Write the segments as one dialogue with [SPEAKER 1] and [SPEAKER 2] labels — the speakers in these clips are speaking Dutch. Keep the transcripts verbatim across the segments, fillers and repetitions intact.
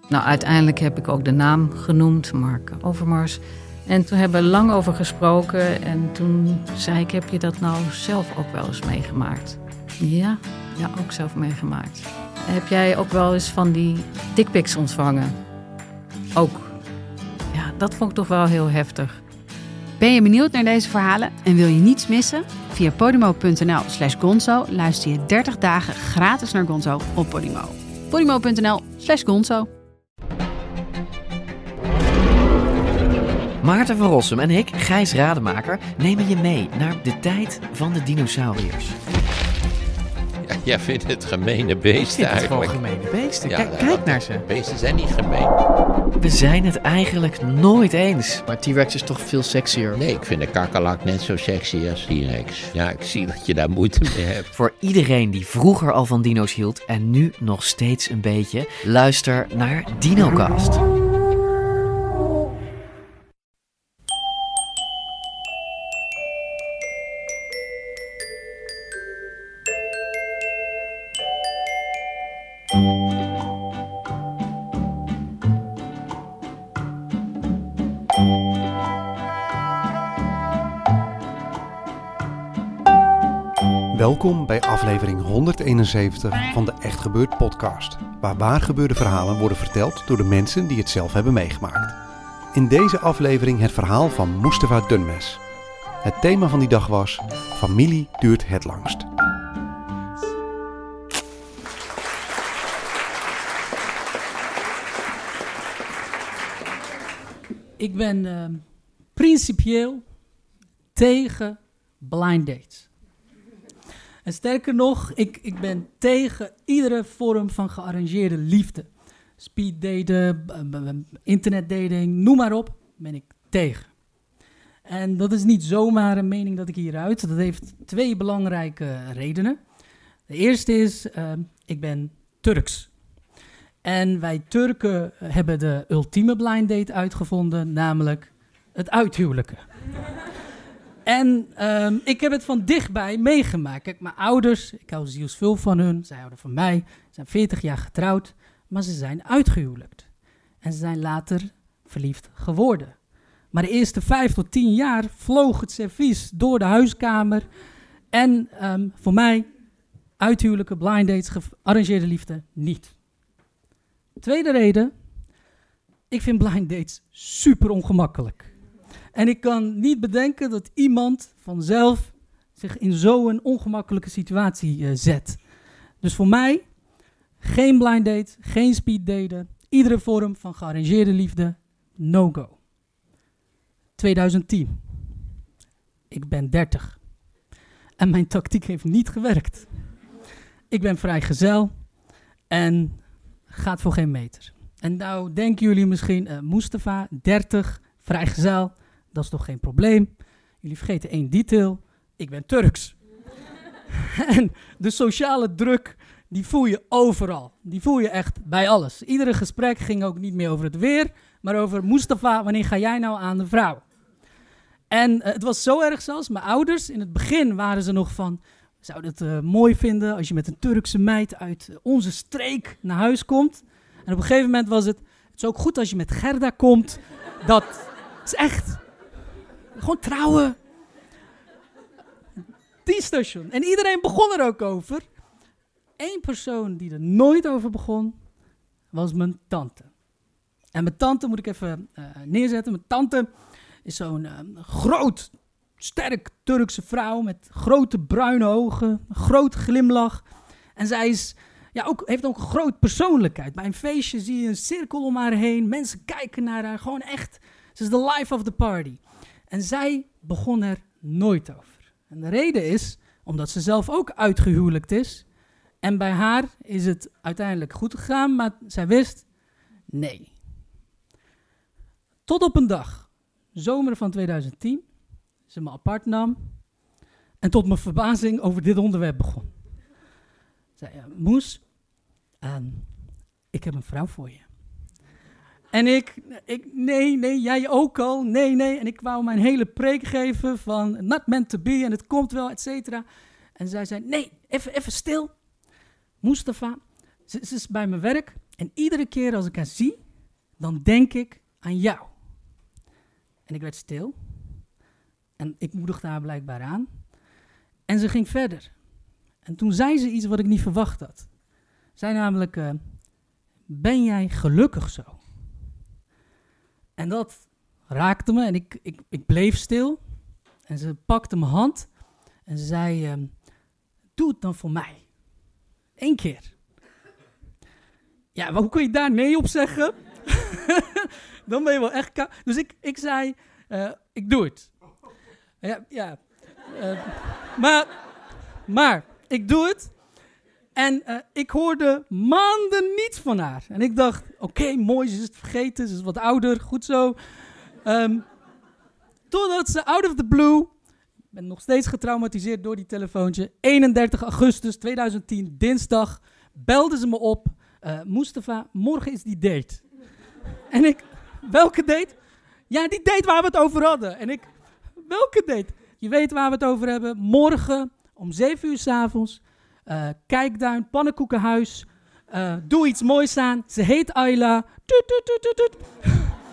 [SPEAKER 1] Nou, uiteindelijk heb ik ook de naam genoemd, Mark Overmars. En toen hebben we lang over gesproken. En toen zei ik, heb je dat nou zelf ook wel eens meegemaakt? Ja, ja, ook zelf meegemaakt. Heb jij ook wel eens van die dickpics ontvangen? Ook. Ja, dat vond ik toch wel heel heftig.
[SPEAKER 2] Ben je benieuwd naar deze verhalen en wil je niets missen? Via podimo.nl slash gonzo luister je dertig dagen gratis naar Gonzo op Podimo. podimo.nl slash gonzo.
[SPEAKER 3] Maarten van Rossum en ik, Gijs Rademaker, nemen je mee naar de tijd van de dinosauriërs.
[SPEAKER 4] Ja, jij vindt het gemene beesten eigenlijk.
[SPEAKER 5] Het gemene beesten.
[SPEAKER 4] Ja,
[SPEAKER 5] Kijk, kijk naar ze.
[SPEAKER 4] Beesten zijn niet gemeen.
[SPEAKER 3] We zijn het eigenlijk nooit eens.
[SPEAKER 5] Maar T-Rex is toch veel sexier?
[SPEAKER 4] Nee, ik vind de kakkerlak net zo sexy als T-Rex. Ja, ik zie dat je daar moeite mee hebt.
[SPEAKER 3] Voor iedereen die vroeger al van dino's hield en nu nog steeds een beetje, luister naar DinoCast.
[SPEAKER 6] Welkom bij aflevering honderdeenenzeventig van de Echt Gebeurd podcast, waar waargebeurde verhalen worden verteld door de mensen die het zelf hebben meegemaakt. In deze aflevering het verhaal van Mustafa Dönmez. Het thema van die dag was: familie duurt het langst.
[SPEAKER 7] Ik ben uh, principieel tegen blind dates. En sterker nog, ik, ik ben tegen iedere vorm van gearrangeerde liefde. Speed daten, internet dating, noem maar op, ben ik tegen. En dat is niet zomaar een mening dat ik hieruit. Dat heeft twee belangrijke redenen. De eerste is, uh, ik ben Turks. En wij Turken hebben de ultieme blind date uitgevonden, namelijk het uithuwelijken. En um, ik heb het van dichtbij meegemaakt. Kijk, mijn ouders, ik hou zielsveel van hun, zij houden van mij, ze zijn veertig jaar getrouwd, maar ze zijn uitgehuwelijkt. En ze zijn later verliefd geworden. Maar de eerste vijf tot tien jaar vloog het servies door de huiskamer. En um, voor mij, uithuwelijken, blind dates, gearrangeerde liefde, niet. Tweede reden, ik vind blind dates super ongemakkelijk. En ik kan niet bedenken dat iemand vanzelf zich in zo'n ongemakkelijke situatie uh, zet. Dus voor mij, geen blind date, geen speed daten, iedere vorm van gearrangeerde liefde, no go. twintig tien. Ik ben dertig. En mijn tactiek heeft niet gewerkt. Ik ben vrijgezel en gaat voor geen meter. En nou denken jullie misschien, uh, Mustafa, dertig, vrijgezel, dat is toch geen probleem. Jullie vergeten één detail, ik ben Turks. En de sociale druk, die voel je overal. Die voel je echt bij alles. Iedere gesprek ging ook niet meer over het weer, maar over Mustafa, wanneer ga jij nou aan de vrouw? En uh, het was zo erg zelfs, mijn ouders, in het begin waren ze nog van, zouden het uh, mooi vinden als je met een Turkse meid uit uh, onze streek naar huis komt. En op een gegeven moment was het, het is ook goed als je met Gerda komt. Dat is echt, gewoon trouwen. Die station. En iedereen begon er ook over. Eén persoon die er nooit over begon, was mijn tante. En mijn tante moet ik even uh, neerzetten. Mijn tante is zo'n uh, groot, sterk Turkse vrouw met grote bruine ogen, een grote glimlach. En zij is, ja, ook, heeft ook een grote persoonlijkheid. Bij een feestje zie je een cirkel om haar heen. Mensen kijken naar haar. Gewoon echt, ze is de life of the party. En zij begon er nooit over. En de reden is, omdat ze zelf ook uitgehuwelijkt is. En bij haar is het uiteindelijk goed gegaan, maar zij wist, nee. Tot op een dag, zomer van twintig tien, ze me apart nam en tot mijn verbazing over dit onderwerp begon. Zei, ja, Moes, uh, ik heb een vrouw voor je. En ik, ik, nee, nee, jij ook al, nee, nee. En ik wou mijn hele preek geven van not meant to be en het komt wel, et cetera. En zij zei, nee, even, even stil. Mustafa, ze, ze is bij mijn werk En iedere keer als ik haar zie, dan denk ik aan jou. En ik werd stil. En ik moedigde haar blijkbaar aan. En ze ging verder. En toen zei ze iets wat ik niet verwacht had. Zei namelijk, uh, ben jij gelukkig zo? En dat raakte me en ik, ik, ik bleef stil. En ze pakte mijn hand en ze zei, uh, doe het dan voor mij. Eén keer. Ja, maar hoe kun je daar nee op zeggen? Dan ben je wel echt koud. Dus ik, ik zei, uh, ik doe het. Ja, ja. Uh, maar, maar, ik doe het. En uh, ik hoorde maanden niets van haar. En ik dacht, oké, okay, mooi, ze is het vergeten. Ze is wat ouder, goed zo. Um, totdat ze out of the blue... Ik ben nog steeds getraumatiseerd door die telefoontje. eenendertig augustus tweeduizend tien, dinsdag, belde ze me op. Uh, Mustafa, morgen is die date. En ik, welke date? Ja, die date waar we het over hadden. En ik, welke date? Je weet waar we het over hebben. Morgen om zeven uur 's avonds. Uh, Kijkduin, pannenkoekenhuis. Uh, doe iets moois aan. Ze heet Ayla. Toet, toet, toet, toet, toet.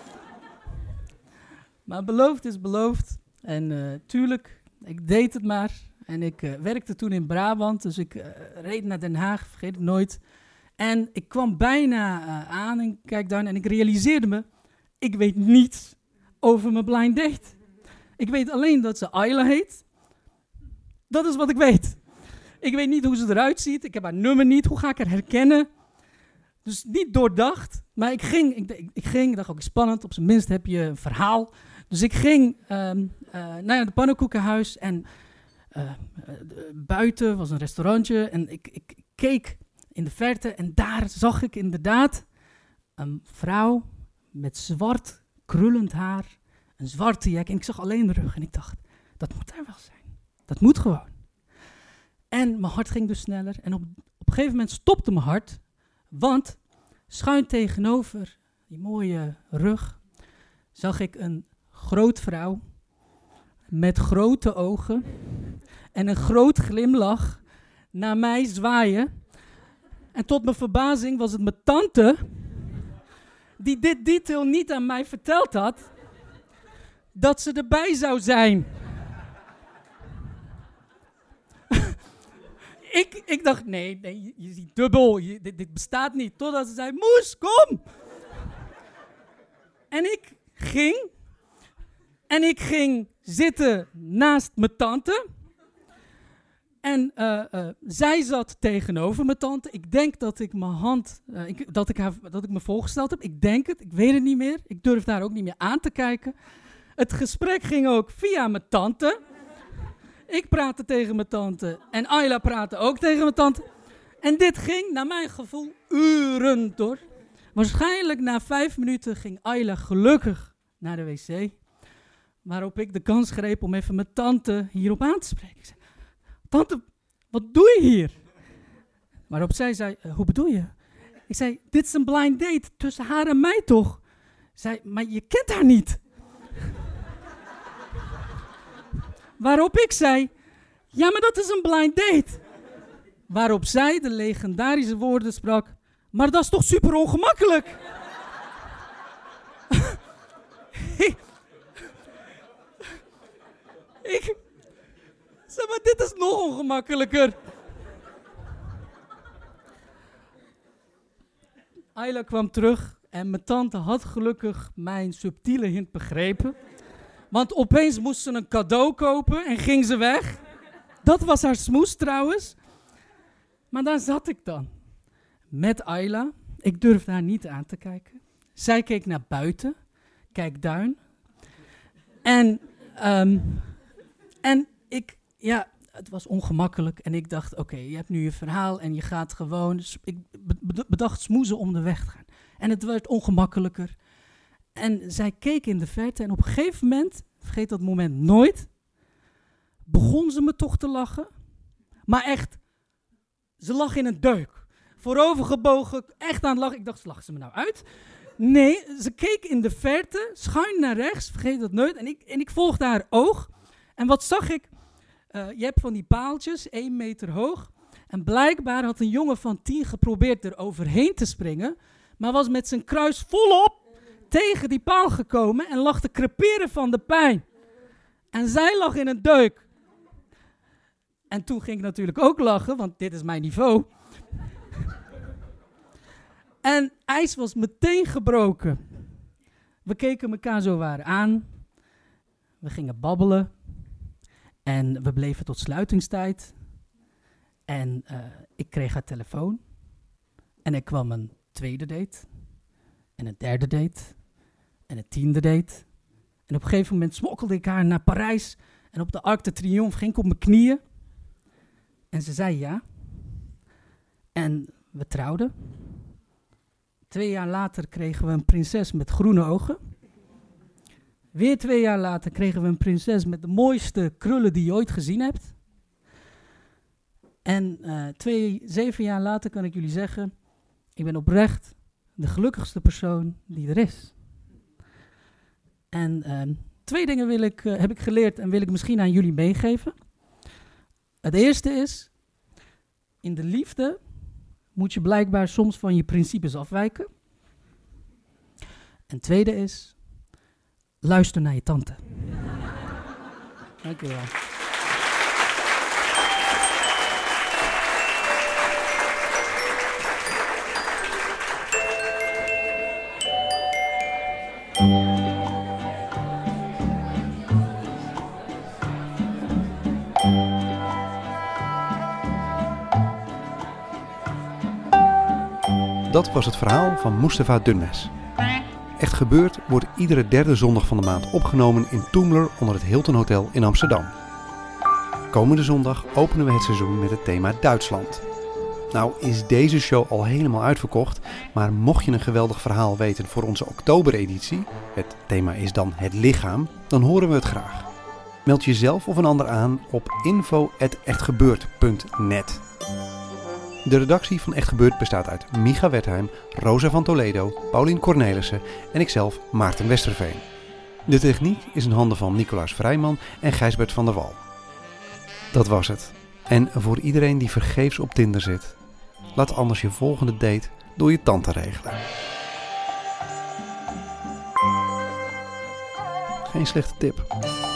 [SPEAKER 7] Maar beloofd is beloofd. En uh, tuurlijk, ik deed het maar. En ik uh, werkte toen in Brabant. Dus ik uh, reed naar Den Haag, vergeet het nooit. En ik kwam bijna uh, aan in Kijkduin. En ik realiseerde me, ik weet niets over mijn blind date. Ik weet alleen dat ze Ayla heet. Dat is wat ik weet. Ik weet niet hoe ze eruit ziet. Ik heb haar nummer niet. Hoe ga ik haar herkennen? Dus niet doordacht. Maar ik ging. Ik, ik, ik ging. Ik dacht ook spannend. Op zijn minst heb je een verhaal. Dus ik ging um, uh, naar het pannenkoekenhuis. En uh, uh, buiten was een restaurantje. En ik, ik, ik keek in de verte. En daar zag ik inderdaad een vrouw met zwart krullend haar. Een zwarte jek. En ik zag alleen de rug. En ik dacht, dat moet daar wel zijn. Dat moet gewoon. En mijn hart ging dus sneller. En op, op een gegeven moment stopte mijn hart. Want schuin tegenover die mooie rug zag ik een groot vrouw met grote ogen en een groot glimlach naar mij zwaaien. En tot mijn verbazing was het mijn tante die dit detail niet aan mij verteld had, dat ze erbij zou zijn. Ik, ik dacht, nee, nee je, je ziet dubbel, je, dit, dit bestaat niet. Totdat ze zei, Moes, kom! En ik ging, en ik ging zitten naast mijn tante. En uh, uh, zij zat tegenover mijn tante. Ik denk dat ik mijn hand, uh, ik, dat, ik haar, dat ik me voorgesteld heb. Ik denk het, ik weet het niet meer. Ik durf daar ook niet meer aan te kijken. Het gesprek ging ook via mijn tante. Ik praatte tegen mijn tante en Ayla praatte ook tegen mijn tante. En dit ging, naar mijn gevoel, uren door. Waarschijnlijk na vijf minuten ging Ayla gelukkig naar de wc. Waarop ik de kans greep om even mijn tante hierop aan te spreken. Ik zei, tante, wat doe je hier? Waarop zij zei, uh, hoe bedoel je? Ik zei, dit is een blind date tussen haar en mij toch? Zij, maar je kent haar niet. Waarop ik zei, ja, maar dat is een blind date. Waarop zij de legendarische woorden sprak, maar dat is toch super ongemakkelijk? ik, ik zei, maar dit is nog ongemakkelijker. Ayla kwam terug en mijn tante had gelukkig mijn subtiele hint begrepen. Want opeens moest ze een cadeau kopen en ging ze weg. Dat was haar smoes trouwens. Maar daar zat ik dan. Met Ayla. Ik durfde haar niet aan te kijken. Zij keek naar buiten. Kijkduin. En, um, en ik, ja, het was ongemakkelijk. En ik dacht, oké, okay, je hebt nu je verhaal en je gaat gewoon. Dus ik bedacht smoezen om de weg te gaan. En het werd ongemakkelijker. En zij keek in de verte en op een gegeven moment, vergeet dat moment nooit, begon ze me toch te lachen. Maar echt, ze lag in een deuk. Voorovergebogen, echt aan het lachen. Ik dacht, lachen ze me nou uit? Nee, ze keek in de verte, schuin naar rechts, vergeet dat nooit. En ik, en ik volgde haar oog. En wat zag ik? Uh, je hebt van die paaltjes, één meter hoog. En blijkbaar had een jongen van tien geprobeerd er overheen te springen. maar was met zijn kruis volop tegen die paal gekomen en lag te creperen van de pijn. En zij lag in een deuk. En toen ging ik natuurlijk ook lachen, want dit is mijn niveau. En ijs was meteen gebroken. We keken elkaar zo waar aan. We gingen babbelen. En we bleven tot sluitingstijd. En uh, ik kreeg haar telefoon. En er kwam een tweede date. En een derde date. En een tiende date. En op een gegeven moment smokkelde ik haar naar Parijs. En op de Arc de Triomphe ging ik op mijn knieën. En ze zei ja. En we trouwden. Twee jaar later kregen we een prinses met groene ogen. Weer twee jaar later kregen we een prinses met de mooiste krullen die je ooit gezien hebt. En uh, twee, zeven jaar later kan ik jullie zeggen, ik ben oprecht de gelukkigste persoon die er is. En uh, twee dingen wil ik, uh, heb ik geleerd en wil ik misschien aan jullie meegeven. Het eerste is, in de liefde moet je blijkbaar soms van je principes afwijken. En het tweede is, luister naar je tante. Dank je wel.
[SPEAKER 6] Dat was het verhaal van Mustafa Dunmes. Echt Gebeurd wordt iedere derde zondag van de maand opgenomen in Toemler onder het Hilton Hotel in Amsterdam. Komende zondag openen we het seizoen met het thema Duitsland. Nou is deze show al helemaal uitverkocht, maar mocht je een geweldig verhaal weten voor onze oktobereditie, het thema is dan het lichaam, dan horen we het graag. Meld jezelf of een ander aan op info at echtgebeurd punt net. De redactie van Echt Gebeurd bestaat uit Micha Wertheim, Rosa van Toledo, Paulien Cornelissen en ikzelf, Maarten Westerveen. De techniek is in handen van Nicolaas Vrijman en Gijsbert van der Wal. Dat was het. En voor iedereen die vergeefs op Tinder zit, laat anders je volgende date door je tante regelen. Geen slechte tip.